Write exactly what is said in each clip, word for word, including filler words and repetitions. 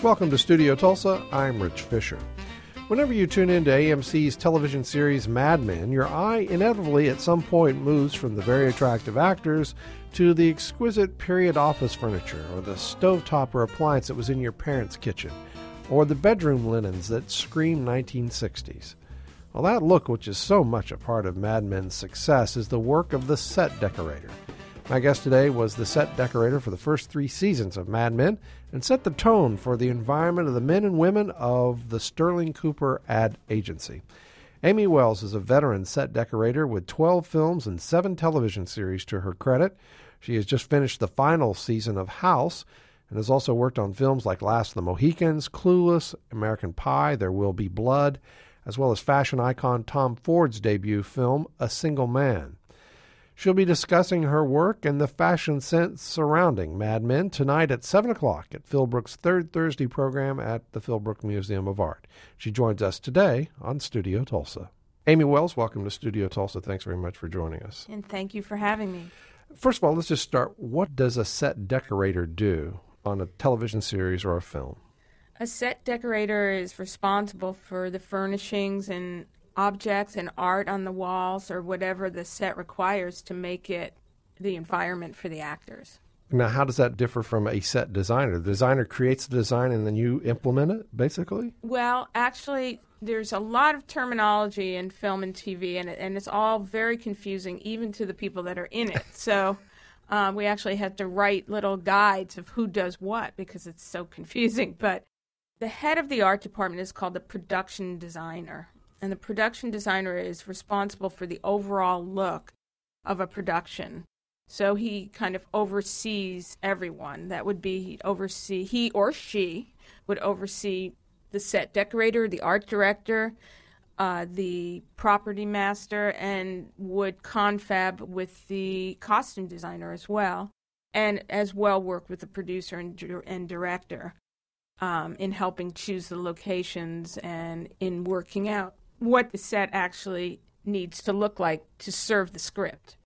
Welcome to Studio Tulsa. I'm Rich Fisher. Whenever you tune into A M C's television series Mad Men, your eye inevitably at some point moves from the very attractive actors to the exquisite period office furniture, or the stovetop or appliance that was in your parents' kitchen, or the bedroom linens that scream nineteen sixties. Well, that look, which is so much a part of Mad Men's success, is the work of the set decorator. My guest today was the set decorator for the first three seasons of Mad Men and set the tone for the environment of the men and women of the Sterling Cooper ad agency. Amy Wells is a veteran set decorator with twelve films and seven television series to her credit. She has just finished the final season of House and has also worked on films like Last of the Mohicans, Clueless, American Pie, There Will Be Blood, as well as fashion icon Tom Ford's debut film, A Single Man. She'll be discussing her work and the fashion sense surrounding Mad Men tonight at seven o'clock at Philbrook's third Thursday program at the Philbrook Museum of Art. She joins us today on Studio Tulsa. Amy Wells, welcome to Studio Tulsa. Thanks very much for joining us. And thank you for having me. First of all, let's just start. What does a set decorator do on a television series or a film? A set decorator is responsible for the furnishings and objects and art on the walls or whatever the set requires to make it the environment for the actors. Now, how does that differ from a set designer? The designer creates the design and then you implement it, basically? Well, actually, there's a lot of terminology in film and T V, and, and it's all very confusing, even to the people that are in it. So um, we actually have to write little guides of who does what because it's so confusing. But the head of the art department is called the production designer. And the production designer is responsible for the overall look of a production. So he kind of oversees everyone. That would be he'd oversee, he or she would oversee the set decorator, the art director, uh, the property master, and would confab with the costume designer as well, and as well work with the producer and, and director um, in helping choose the locations and in working out what the set actually needs to look like to serve the script.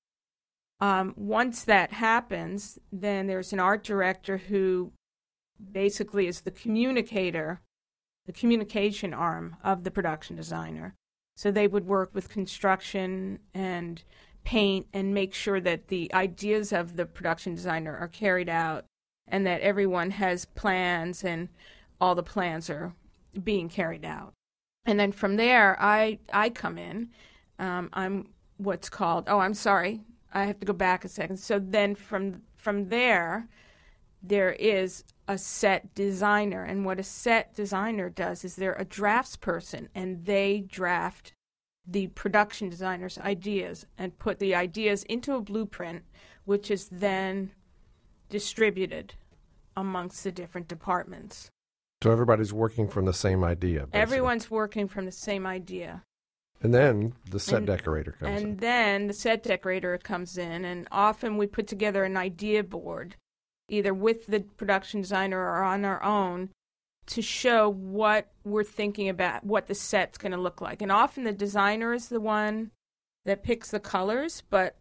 Um, once that happens, then there's an art director who basically is the communicator, the communication arm of the production designer. So they would work with construction and paint and make sure that the ideas of the production designer are carried out and that everyone has plans and all the plans are being carried out. And then from there, I I come in. Um, I'm what's called, oh, I'm sorry, I have to go back a second. So then from from there, there is a set designer. And what a set designer does is they're a draftsperson, and they draft the production designer's ideas and put the ideas into a blueprint, which is then distributed amongst the different departments. So everybody's working from the same idea, basically. Everyone's working from the same idea. And then the set and, decorator comes and in. And then the set decorator comes in, and often we put together an idea board, either with the production designer or on our own, to show what we're thinking about, what the set's going to look like. And often the designer is the one that picks the colors, but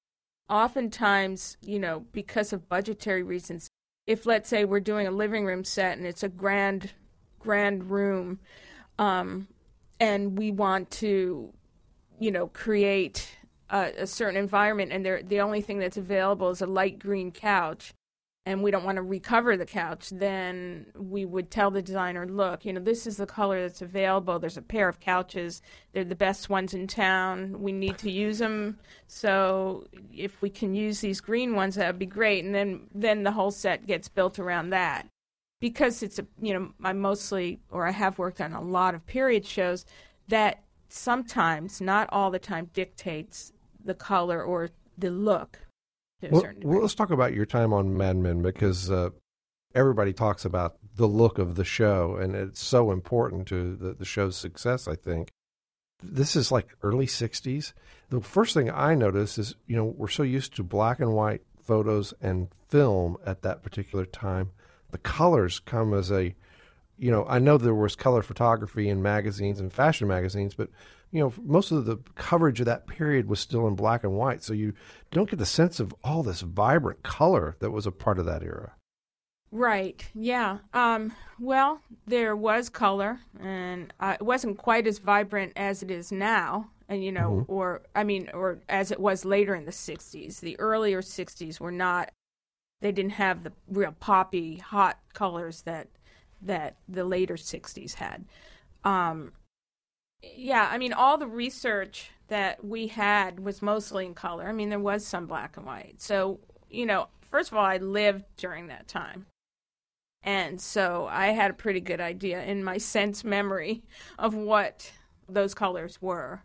oftentimes, you know, because of budgetary reasons, if, let's say, we're doing a living room set and it's a grand, grand room, um, and we want to, you know, create a, a certain environment, and the only thing that's available is a light green couch, and we don't want to recover the couch, then we would tell the designer, look, you know, this is the color that's available. There's a pair of couches. They're the best ones in town. We need to use them. So if we can use these green ones, that would be great. And then, then the whole set gets built around that. Because it's, a, you know, I mostly, or I have worked on a lot of period shows, that sometimes, not all the time, dictates the color or the look. Well, well, let's talk about your time on Mad Men, because uh, everybody talks about the look of the show, and it's so important to the, the show's success, I think. This is like early sixties. The first thing I notice is, you know, we're so used to black and white photos and film at that particular time. The colors come as a, you know, I know there was color photography in magazines and fashion magazines, but you know, most of the coverage of that period was still in black and white, so you don't get the sense of all this vibrant color that was a part of that era. Right. Yeah. Um, well, there was color, and uh, it wasn't quite as vibrant as it is now. And you know, Mm-hmm. or I mean, or as it was later in the sixties. The earlier sixties were not. They didn't have the real poppy, hot colors that that the later sixties had. Um, yeah. I mean, all the research that we had was mostly in color. I mean, there was some black and white. So you know, first of all, I lived during that time. And so I had a pretty good idea in my sense memory of what those colors were.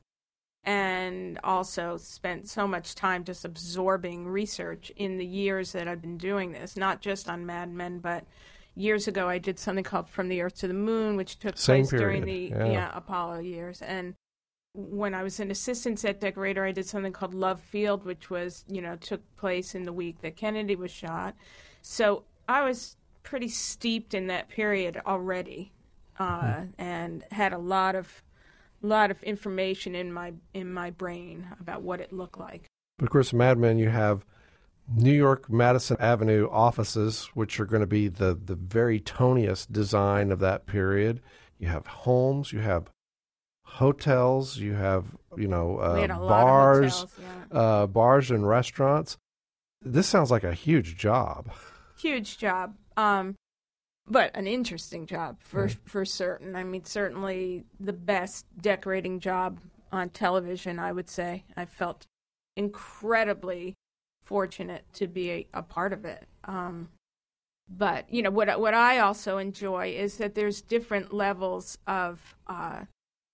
And also spent so much time just absorbing research in the years that I've been doing this, not just on Mad Men, but years ago I did something called From the Earth to the Moon, which took Same place period. during the Yeah. yeah, Apollo years. And when I was an assistant set decorator, I did something called Love Field, which was, you know, took place in the week that Kennedy was shot. So I was pretty steeped in that period already, uh, mm. and had a lot of lot of information in my in my brain about what it looked like. But of course, Mad Men, you have New York Madison Avenue offices, which are going to be the the very toniest design of that period. You have homes, you have hotels, you have you know uh, we had a lot bars, of hotels, yeah. uh, bars and restaurants. This sounds like a huge job. Huge job. Um, but an interesting job for Mm. for certain. I mean, certainly the best decorating job on television, I would say. I felt incredibly fortunate to be a, a part of it. Um, but, you know, what, what I also enjoy is that there's different levels of uh,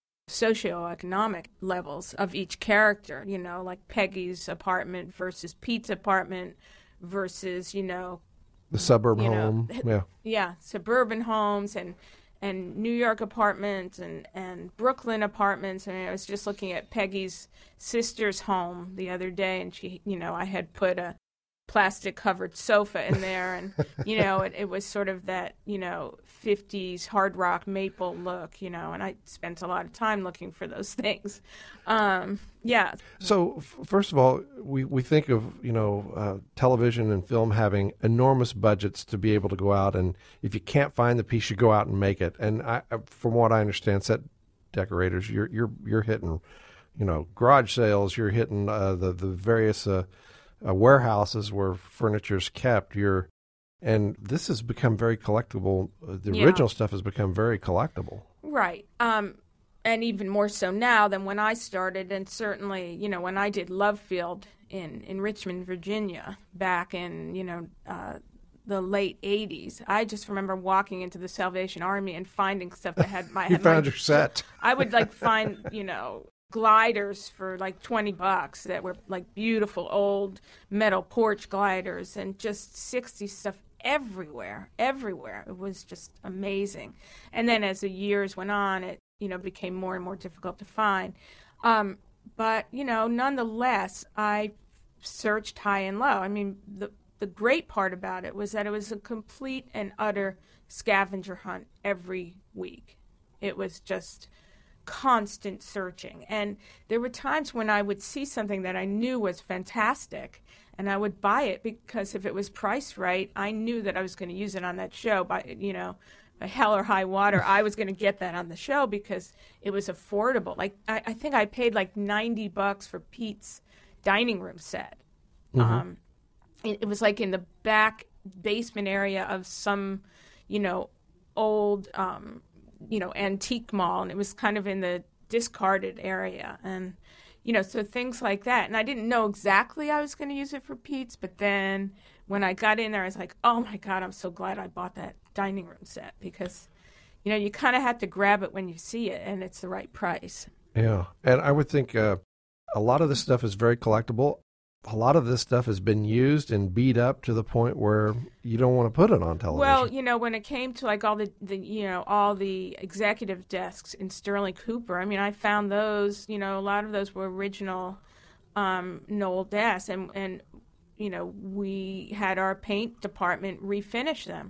socioeconomic levels of each character, you know, like Peggy's apartment versus Pete's apartment versus, you know, The suburb you know, home, yeah. Yeah, suburban homes and and New York apartments and, and Brooklyn apartments. And I was just looking at Peggy's sister's home the other day, and she, you know, I had put a plastic-covered sofa in there, and, you know, it, it was sort of that, you know, fifties hard rock maple look, you know, and I spent a lot of time looking for those things. Um, yeah. So, f- first of all, we, we think of, you know, uh, television and film having enormous budgets to be able to go out, and if you can't find the piece, you go out and make it. And I, from what I understand, set decorators, you're you're you're hitting, you know, garage sales, you're hitting uh, the, the various uh, uh, warehouses where furniture's kept, you're And this has become very collectible. The Yeah. original stuff has become very collectible. Right. Um, and even more so now than when I started. And certainly, you know, when I did Love Field in, in Richmond, Virginia, back in, you know, uh, the late eighties, I just remember walking into the Salvation Army and finding stuff that had my... You had found my, your set. I would, like, find, you know, gliders for, like, twenty bucks that were, like, beautiful old metal porch gliders and just sixties stuff everywhere, everywhere. It was just amazing. And then as the years went on, it, you know, became more and more difficult to find. Um, but, you know, nonetheless, I searched high and low. I mean, the the great part about it was that it was a complete and utter scavenger hunt every week. It was just constant searching. And there were times when I would see something that I knew was fantastic, and I would buy it because if it was priced right, I knew that I was going to use it on that show. By, you know, by hell or high water, I was going to get that on the show because it was affordable. Like I, I think I paid like ninety bucks for Pete's dining room set. Mm-hmm. Um, it, it was like in the back basement area of some, you know, old, um, you know, antique mall, and it was kind of in the discarded area. And you know, so things like that. And I didn't know exactly I was going to use it for Pete's, but then when I got in there, I was like, oh, my God, I'm so glad I bought that dining room set because, you know, you kind of have to grab it when you see it, and it's the right price. Yeah. And I would think uh, a lot of this stuff is very collectible. A lot of this stuff has been used and beat up to the point where you don't want to put it on television. Well, you know, when it came to like all the, the you know, all the executive desks in Sterling Cooper, I mean, I found those, you know, a lot of those were original um, Knoll desks. And, and, you know, we had our paint department refinish them.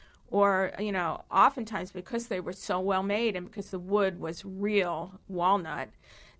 Or, you know, oftentimes because they were so well made and because the wood was real walnut,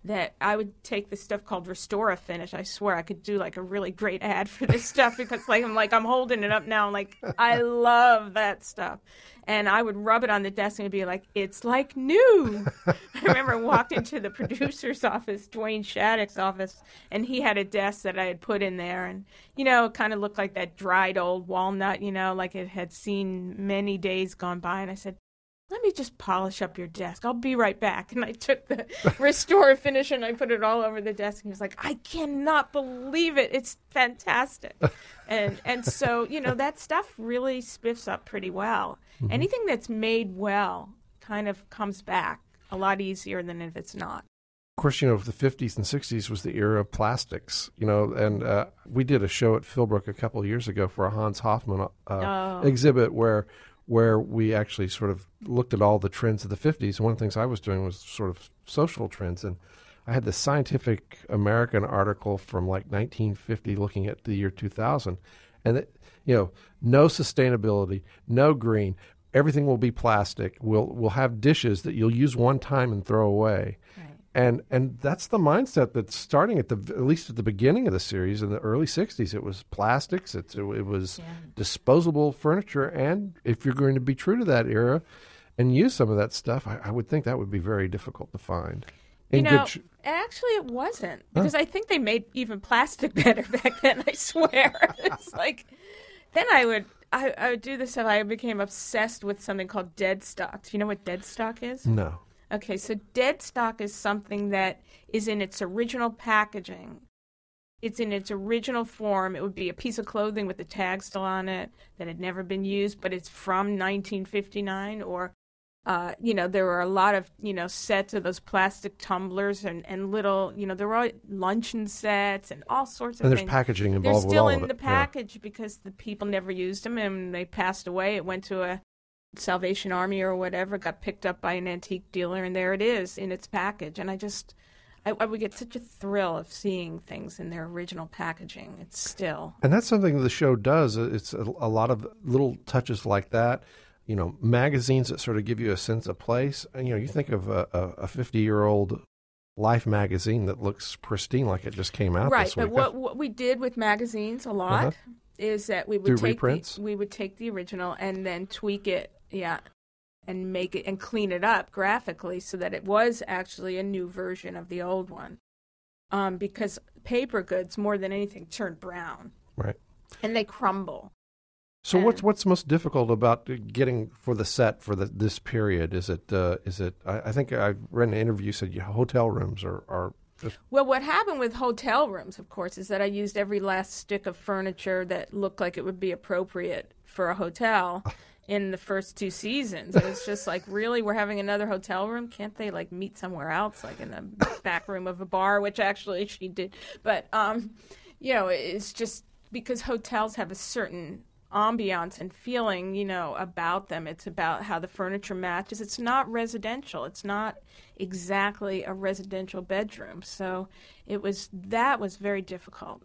that I would take this stuff called Restora Finish. I swear I could do like a really great ad for this stuff because like I'm like I'm holding it up now. I'm like, I love that stuff. And I would rub it on the desk and it'd be like, it's like new. I remember I walked into the producer's office, Dwayne Shattuck's office, and he had a desk that I had put in there. And, you know, it kind of looked like that dried old walnut, you know, like it had seen many days gone by. And I said, let me just polish up your desk. I'll be right back. And I took the Restore Finish and I put it all over the desk. And he was like, I cannot believe it. It's fantastic. and and so, you know, that stuff really spiffs up pretty well. Mm-hmm. Anything that's made well kind of comes back a lot easier than if it's not. Of course, you know, the fifties and sixties was the era of plastics, you know, and uh, we did a show at Philbrook a couple of years ago for a Hans Hofmann uh, oh. exhibit where where we actually sort of looked at all the trends of the fifties. And one of the things I was doing was sort of social trends. And I had this Scientific American article from like nineteen fifty looking at the year two thousand. And, it, you know, no sustainability, no green, everything will be plastic. We'll we'll have dishes that you'll use one time and throw away. Right. And and that's the mindset that's starting at the at least at the beginning of the series in the early sixties. It was plastics. It, it was yeah. disposable furniture. And if you're going to be true to that era and use some of that stuff, I, I would think that would be very difficult to find. In you know, good sh- actually it wasn't. Because huh? I think they made even plastic better back then, I swear. It's like, then I would, I, I would do this stuff. I became obsessed with something called dead stock. Do you know what dead stock is? No. Okay, so dead stock is something that is in its original packaging. It's in its original form. It would be a piece of clothing with the tag still on it that had never been used, but it's from nineteen fifty-nine. Or, uh, you know, there were a lot of, you know, sets of those plastic tumblers and, and little, you know, there were all luncheon sets and all sorts of and there's things. Packaging involved They're with still all in of it. the package yeah. because the people never used them and they passed away. It went to a Salvation Army or whatever, got picked up by an antique dealer, and there it is in its package. And I just, I, I would get such a thrill of seeing things in their original packaging. It's still. And that's something the show does. It's a, a lot of little touches like that. You know, magazines that sort of give you a sense of place. And, you know, you think of a fifty-year-old Life magazine that looks pristine like it just came out right, this week. Right, but what, what we did with magazines a lot uh-huh. is that we would Do take reprints? The, we would take the original and then tweak it. Yeah, and make it and clean it up graphically so that it was actually a new version of the old one. Um, because paper goods, more than anything, turn brown. Right. And they crumble. So and what's what's most difficult about getting for the set for the, this period? Is it uh, is it? I, I think I read an interview said yeah, hotel rooms are are. Just... Well, what happened with hotel rooms, of course, is that I used every last stick of furniture that looked like it would be appropriate for a hotel. In the first two seasons. It was just like, really, we're having another hotel room? Can't they, like, meet somewhere else, like in the back room of a bar, which actually she did. But, um, you know, it's just because hotels have a certain ambiance and feeling, you know, about them. It's about how the furniture matches. It's not residential. It's not exactly a residential bedroom. So it was, that was very difficult.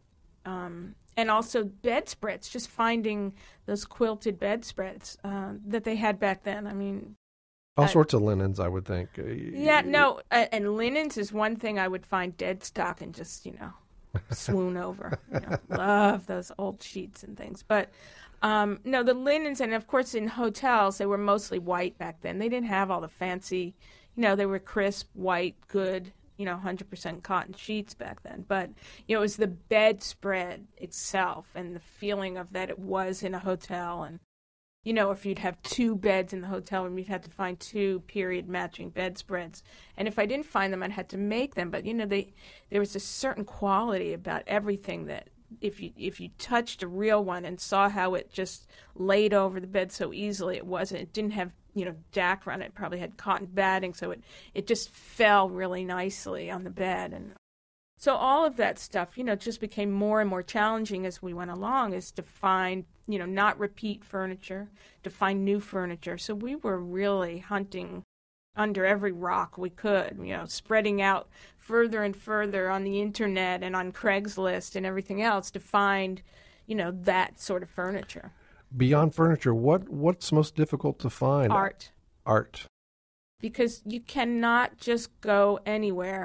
Um And also bedspreads, just finding those quilted bedspreads uh, that they had back then. I mean, all I, sorts of linens, I would think. Yeah, no, uh, and linens is one thing I would find dead stock and just, you know, swoon over. You know, love those old sheets and things. But um, no, the linens, and of course in hotels, they were mostly white back then. They didn't have all the fancy, you know, they were crisp, white, good. You know, one hundred percent cotton sheets back then. But, you know, it was the bedspread itself and the feeling of that it was in a hotel. And, you know, if you'd have two beds in the hotel room, you'd have to find two period-matching bedspreads. And if I didn't find them, I'd have to make them. But, you know, they there was a certain quality about everything that if you if you touched a real one and saw how it just laid over the bed so easily, it wasn't. It didn't have, you know, Dacron on it. It probably had cotton batting, so it, it just fell really nicely on the bed. And so all of that stuff, you know, just became more and more challenging as we went along, is to find, you know, not repeat furniture, to find new furniture. So we were really hunting under every rock we could, you know, spreading out further and further on the internet and on Craigslist and everything else to find, you know, that sort of furniture. Beyond furniture, what what's most difficult to find? Art. Art. Because you cannot just go anywhere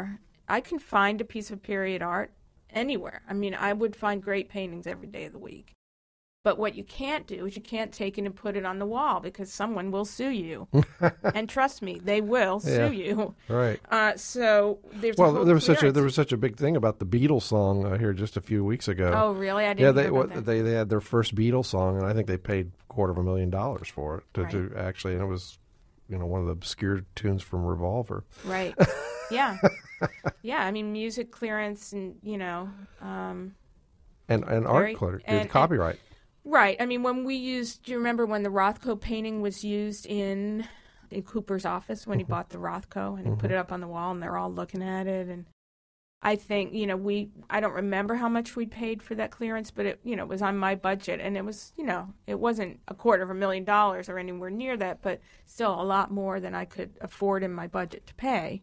I can find a piece of period art anywhere. I mean, I would find great paintings every day of the week. But what you can't do is you can't take it and put it on the wall because someone will sue you. And trust me, they will Yeah. sue you. Right. Uh, so there's a Well, whole there was such a clearance. there was such a big thing about the Beatles song uh, here just a few weeks ago. Oh, really? I didn't yeah, they hear what, about that. they they had their first Beatles song, and I think they paid a quarter of a million dollars for it to, Right. to actually, and it was, you know, one of the obscure tunes from Revolver. Right. Yeah. Yeah, I mean, music clearance and, you know, um, And and Very- art clear, and- and- copyright. right. I mean, when we used, do you remember when the Rothko painting was used in in Cooper's office when he bought the Rothko and he put it up on the wall and they're all looking at it? And I think, you know, we, I don't remember how much we paid for that clearance, but it, you know, it was on my budget and it was, you know, it wasn't a quarter of a million dollars or anywhere near that, but still a lot more than I could afford in my budget to pay.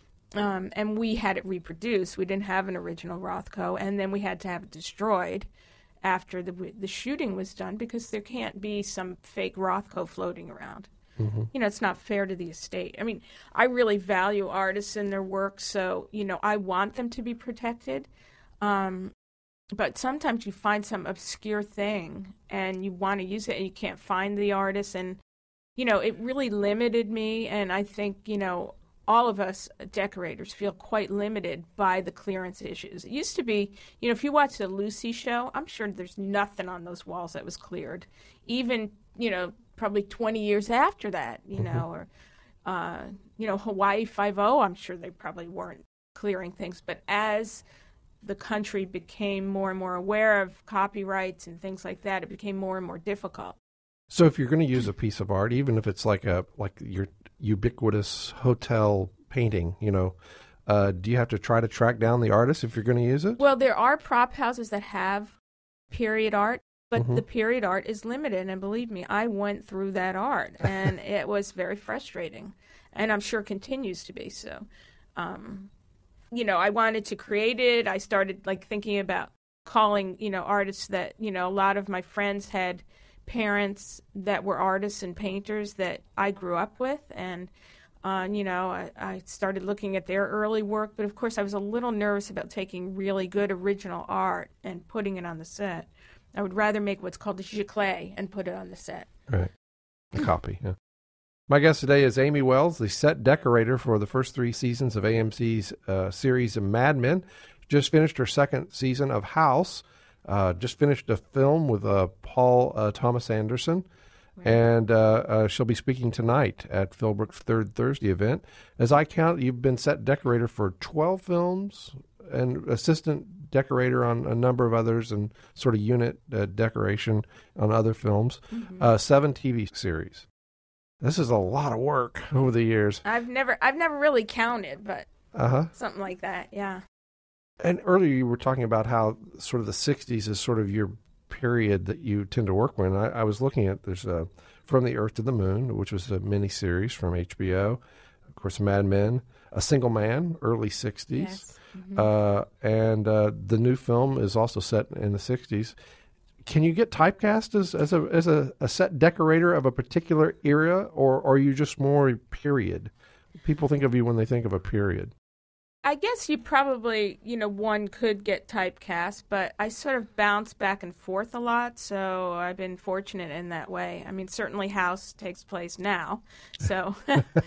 Um, and we had it reproduced. We didn't have an original Rothko, and then we had to have it destroyed after the the shooting was done because there can't be some fake Rothko floating around. Mm-hmm. You know, it's not fair to the estate. I mean, I really value artists and their work, so, you know, I want them to be protected. Um, but sometimes you find some obscure thing and you want to use it and you can't find the artist. And, you know, it really limited me. And I think, you know, all of us decorators feel quite limited by the clearance issues. It used to be, you know, if you watch the Lucy show, I'm sure there's nothing on those walls that was cleared. Even, you know, probably twenty years after that, you Mm-hmm. know, or, uh, you know, Hawaii Five-O, I'm sure they probably weren't clearing things. But as the country became more and more aware of copyrights and things like that, it became more and more difficult. So if you're going to use a piece of art, even if it's like a like your ubiquitous hotel painting, you know, uh, do you have to try to track down the artist if you're going to use it? Well, there are prop houses that have period art, but Mhm. the period art is limited. And believe me, I went through that art, and it was very frustrating. And I'm sure continues to be so. Um, you know, I wanted to create it. I started, like, thinking about calling, you know, artists that, you know, a lot of my friends had parents that were artists and painters that I grew up with. And, uh, you know, I, I started looking at their early work. But, of course, I was a little nervous about taking really good original art and putting it on the set. I would rather make what's called a giclée and put it on the set. Right. A copy, yeah. My guest today is Amy Wells, the set decorator for the first three seasons of A M C's uh, series of Mad Men. Just finished her second season of House. Uh, just finished a film with uh, Paul uh, Thomas Anderson. Right. And uh, uh, she'll be speaking tonight at Philbrook's Third Thursday event. As I count, you've been set decorator for twelve films and assistant decorator on a number of others and sort of unit uh, decoration on other films, Mm-hmm. uh, seven T V series. This is a lot of work over the years. I've never, I've never really counted, but Uh-huh. something like that, yeah. And earlier you were talking about how sort of the sixties is sort of your period that you tend to work with. I, I was looking at, there's a From the Earth to the Moon, which was a miniseries from H B O. Of course, Mad Men, A Single Man, early sixties. Yes. Mhm. Uh, and uh, the new film is also set in the sixties. Can you get typecast as, as, a, as a, a set decorator of a particular era, or, or are you just more period? People think of you when they think of a period. I guess you probably, you know, one could get typecast, but I sort of bounce back and forth a lot, so I've been fortunate in that way. I mean, certainly House takes place now, so.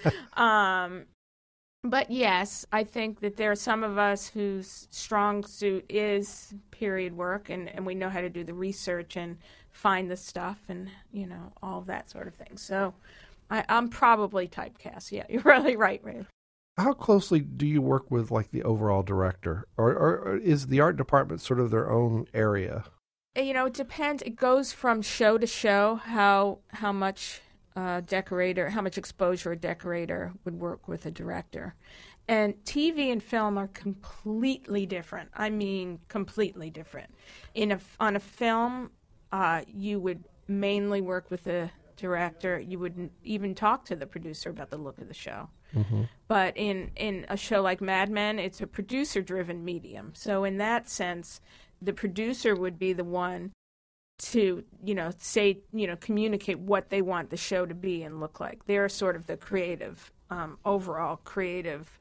um, but yes, I think that there are some of us whose strong suit is period work, and, and we know how to do the research and find the stuff and, you know, all of that sort of thing. So I, I'm probably typecast. Yeah, you're really right, Ray. How closely do you work with, like, the overall director? Or, or, or is the art department sort of their own area? You know, it depends. It goes from show to show how how much uh, decorator, how much exposure a decorator would work with a director. And T V and film are completely different. I mean, completely different. In a, on a film, uh, you would mainly work with the director. You wouldn't even talk to the producer about the look of the show. Mm-hmm. But in, in a show like Mad Men, it's a producer-driven medium. So in that sense, the producer would be the one to, you know, say, you know, communicate what they want the show to be and look like. They're sort of the creative, um, overall creative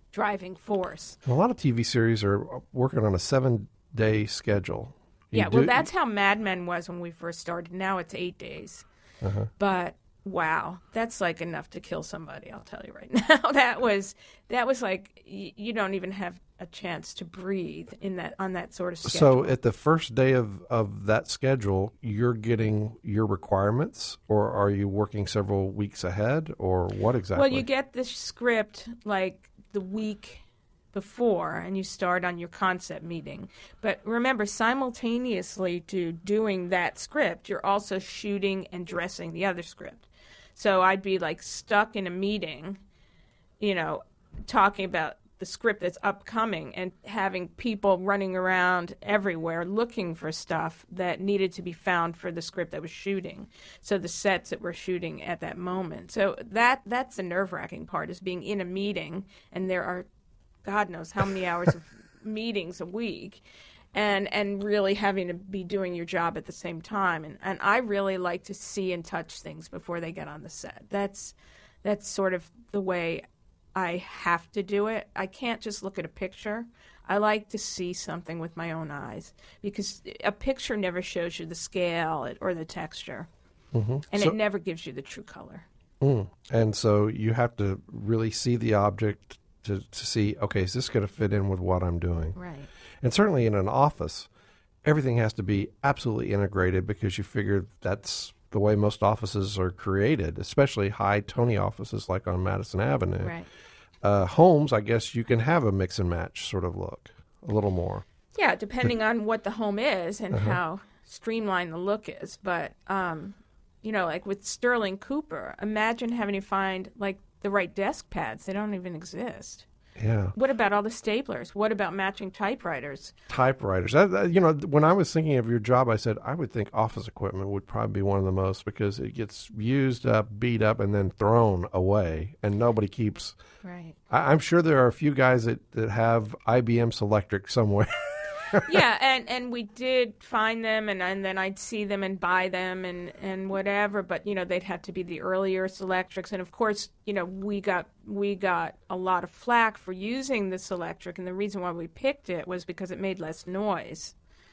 driving force. A lot of T V series are working on a seven-day schedule. You yeah, do, well, that's how Mad Men was when we first started. Now it's eight days. Uh-huh. But wow, that's like enough to kill somebody. I'll tell you right now. that was that was like y- you don't even have a chance to breathe in that on that sort of schedule. So at the first day of, of that schedule, you're getting your requirements, or are you working several weeks ahead, or what exactly? Well, you get the script like the week before, and you start on your concept meeting. But remember, simultaneously to doing that script, you're also shooting and dressing the other script. So I'd be like stuck in a meeting, you know, talking about the script that's upcoming and having people running around everywhere looking for stuff that needed to be found for the script that was shooting. So the sets that we're shooting at that moment. So that that's the nerve-wracking part, is being in a meeting, and there are God knows how many hours of meetings a week, and and really having to be doing your job at the same time. And, and I really like to see and touch things before they get on the set. That's that's sort of the way I have to do it. I can't just look at a picture. I like to see something with my own eyes, because a picture never shows you the scale or the texture, mm-hmm. and so, it never gives you the true color. Mm. And so you have to really see the object to, to see, okay, is this going to fit in with what I'm doing? Right. And certainly in an office, everything has to be absolutely integrated, because you figure that's the way most offices are created, especially high Tony offices like on Madison Avenue. Right. Uh, homes, I guess you can have a mix and match sort of look, a little more. Yeah, depending on what the home is and Uh-huh. how streamlined the look is. But, um, you know, like with Sterling Cooper, imagine having to find, like, the right desk pads. They don't even exist. Yeah. What about all the staplers? What about matching typewriters? Typewriters. That, that, you know, when I was thinking of your job, I said I would think office equipment would probably be one of the most, because it gets used up, beat up, and then thrown away, and nobody keeps. Right. I, I'm sure there are a few guys that, that have I B M Selectric somewhere. Yeah, and, and we did find them, and, and then I'd see them and buy them and, and whatever, but, you know, they'd have to be the earlier Selectrics. And, of course, you know, we got we got a lot of flack for using the Selectric, and the reason why we picked it was because it made less noise.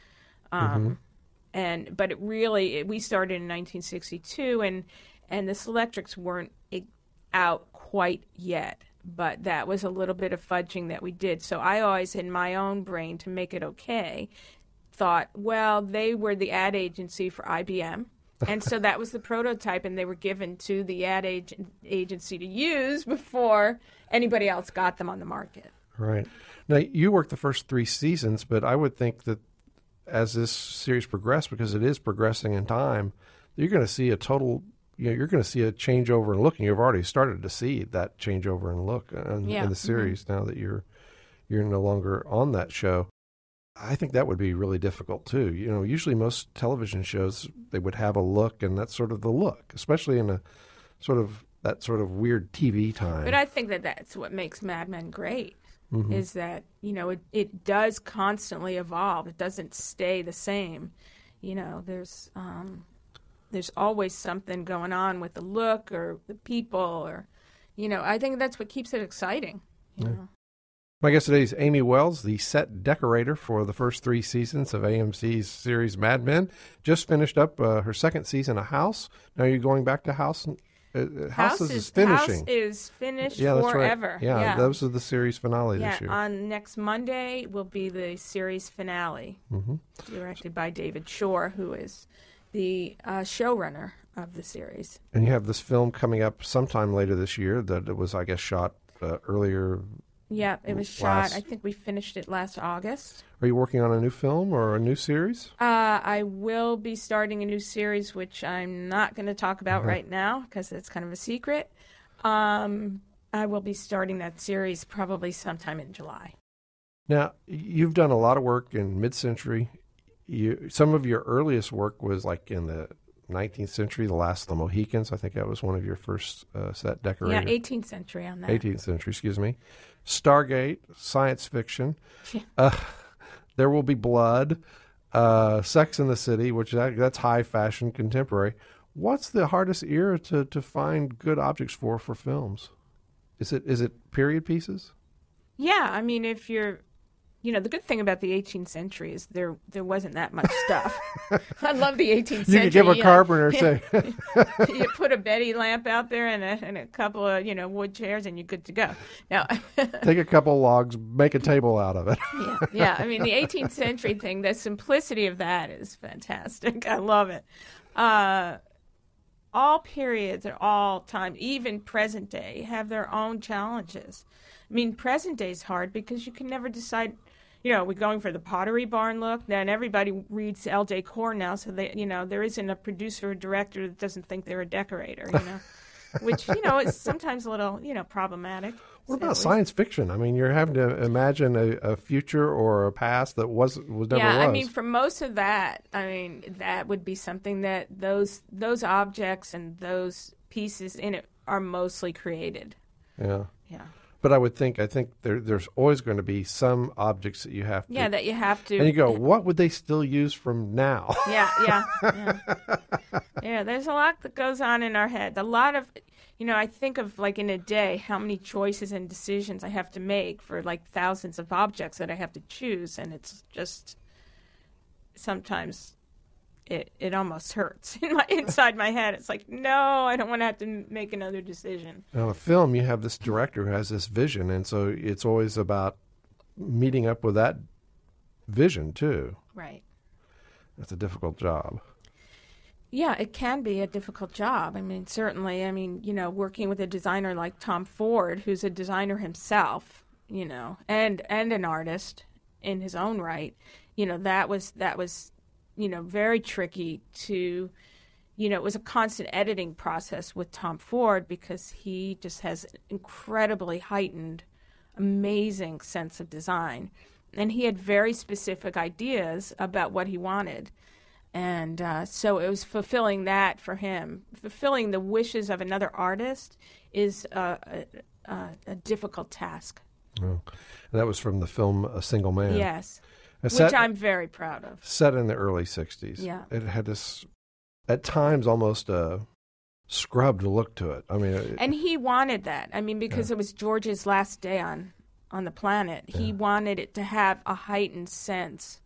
Um, Mm-hmm. and But it really, it, we started in nineteen sixty-two, and, and the Selectrics weren't out quite yet. But that was a little bit of fudging that we did. So I always, in my own brain, to make it okay, thought, well, they were the ad agency for I B M. And so that was the prototype, and they were given to the ad ag- agency to use before anybody else got them on the market. Right. Now, you worked the first three seasons, but I would think that as this series progressed, because it is progressing in time, you're going to see a total... You know, you're going to see a changeover in look, and you've already started to see that changeover in look in, Yeah. in the series mm-hmm. now that you're you're no longer on that show. I think that would be really difficult too. You know, usually most television shows, they would have a look, and that's sort of the look, especially in a sort of that sort of weird T V time. But I think that that's what makes Mad Men great, mm-hmm. is that, you know, it, it does constantly evolve. It doesn't stay the same. You know, there's... Um, There's always something going on with the look or the people, or, you know, I think that's what keeps it exciting. You yeah. know? My guest today is Amy Wells, the set decorator for the first three seasons of A M C's series Mad Men. Just finished up uh, her second season of House. Now you're going back to House. Uh, House, House is, is finishing. House is finished yeah, that's forever. Right. Yeah, yeah, those are the series finale yeah, this year. on next Monday will be the series finale, mm-hmm. directed by David Shore, who is the uh, showrunner of the series. And you have this film coming up sometime later this year that it was, I guess, shot uh, earlier. Yeah, it was last... shot. I think we finished it last August. Are you working on a new film or a new series? Uh, I will be starting a new series, which I'm not going to talk about uh-huh. right now because it's kind of a secret. Um, I will be starting that series probably sometime in July. Now, you've done a lot of work in mid-century. You, some of your earliest work was like in the nineteenth century, The Last of the Mohicans. I think that was one of your first uh, set decorators. Yeah, eighteenth century on that. eighteenth century, excuse me. Stargate, science fiction. Yeah. Uh, There Will Be Blood, uh, Sex and the City, which that, that's high fashion, contemporary. What's the hardest era to, to find good objects for for films? Is it is it period pieces? Yeah, I mean, if you're, you know, the good thing about the eighteenth century is there there wasn't that much stuff. I love the eighteenth century. You could give a yeah. carpenter, say. You put a Betty lamp out there and a, and a couple of, you know, wood chairs and you're good to go. Now, take a couple of logs, make a table out of it. yeah, yeah, I mean, the eighteenth century thing, the simplicity of that is fantastic. I love it. Uh, all periods at all time, even present day, have their own challenges. I mean, present day is hard because you can never decide. You know, we're going for the Pottery Barn look. Then everybody reads L J Korn now, so they, you know, there isn't a producer or director that doesn't think they're a decorator. You know, which you know is sometimes a little, you know, problematic. What about science fiction? I mean, you're having to imagine a, a future or a past that was was never yeah, was. I mean, for most of that, I mean, that would be something that those those objects and those pieces in it are mostly created. Yeah. Yeah. But I would think, I think there, there's always going to be some objects that you have to. Yeah, that you have to. And you go, what would they still use from now? Yeah, yeah, yeah. Yeah, there's a lot that goes on in our head. A lot of, you know, I think of like in a day how many choices and decisions I have to make for like thousands of objects that I have to choose. And it's just sometimes it it almost hurts in my, inside my head. It's like, no, I don't want to have to make another decision. Now, in a film, you have this director who has this vision, and so it's always about meeting up with that vision, too. Right. That's a difficult job. Yeah, it can be a difficult job. I mean, certainly, I mean, you know, working with a designer like Tom Ford, who's a designer himself, you know, and, and an artist in his own right, you know, that was that was... you know, very tricky to, you know, it was a constant editing process with Tom Ford because he just has an incredibly heightened, amazing sense of design. And he had very specific ideas about what he wanted. And uh, so it was fulfilling that for him. Fulfilling the wishes of another artist is a, a, a difficult task. Oh. And that was from the film A Single Man. Yes. Which set, I'm very proud of. Set in the early sixties. Yeah. It had this, at times, almost a scrubbed look to it. I mean, it, and he wanted that. I mean, because yeah. it was George's last day on, on the planet. He yeah. wanted it to have a heightened sense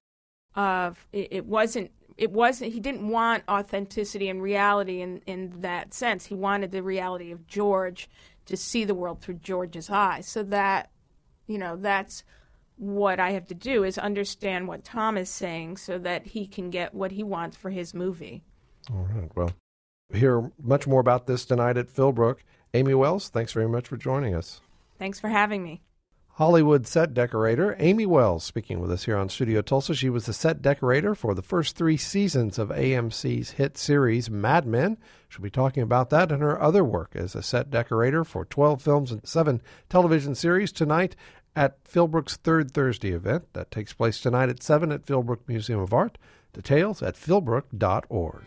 of, it, it wasn't, it wasn't, he didn't want authenticity and reality in, in that sense. He wanted the reality of George to see the world through George's eyes. So that, you know, that's what I have to do is understand what Tom is saying so that he can get what he wants for his movie. All right. Well, hear much more about this tonight at Philbrook. Amy Wells, thanks very much for joining us. Thanks for having me. Hollywood set decorator Amy Wells speaking with us here on Studio Tulsa. She was the set decorator for the first three seasons of A M C's hit series Mad Men. She'll be talking about that and her other work as a set decorator for twelve films and seven television series tonight at Philbrook's Third Thursday event. That takes place tonight at seven at Philbrook Museum of Art. Details at philbrook dot org.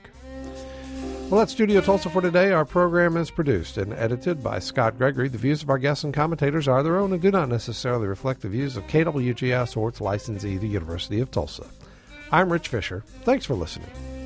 Well, that's Studio Tulsa for today. Our program is produced and edited by Scott Gregory. The views of our guests and commentators are their own and do not necessarily reflect the views of K W G S or its licensee, the University of Tulsa. I'm Rich Fisher. Thanks for listening.